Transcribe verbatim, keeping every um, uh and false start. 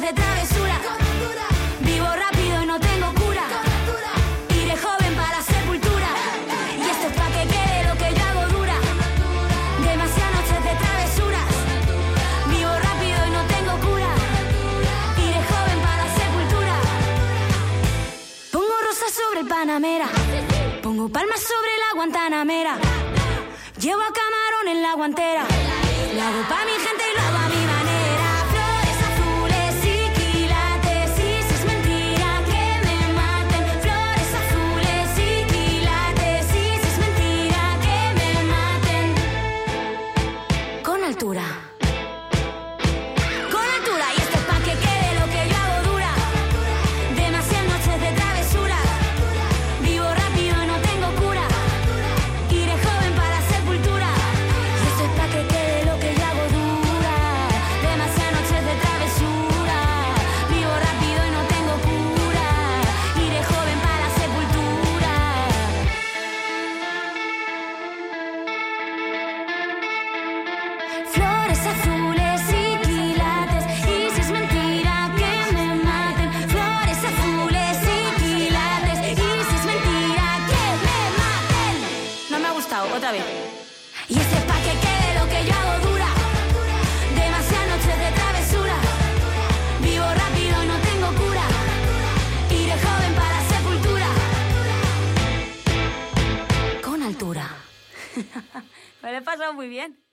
de travesura. Vivo rápido y no tengo cura. Iré joven para la sepultura. Y esto es pa' que quede lo que yo hago dura. Demasiadas noches de travesuras. Vivo rápido y no tengo cura. Iré joven para la sepultura. Pongo rosas sobre el Panamera. Pongo palmas sobre la Guantanamera. Llevo a Camarón en la guantera. Lo hago pa' mi gente y lo hago a mi manera. Flores azules y quilates. Y si es mentira que me maten. Flores azules y quilates. Y si es mentira que me maten. Con altura. Con altura. Y esto es pa' que quede lo que yo hago dura. Demasiadas noches de travesura. Vivo rápido y no tengo cura. Iré joven para la sepultura. Y esto es pa' que quede lo que yo hago dura. Demasiadas noches de travesura. Vivo rápido y no tengo cura. Iré joven para la sepultura. Flores azules y quilates. Y si es mentira que me maten. Flores azules y quilates. Y si es mentira que me maten. No me ha gustado, otra vez. Y este es pa' que quede lo que yo hago dura. Demasiadas noches de travesura. Vivo rápido y no tengo cura. Iré joven para la sepultura. Con altura. Me lo he pasado muy bien.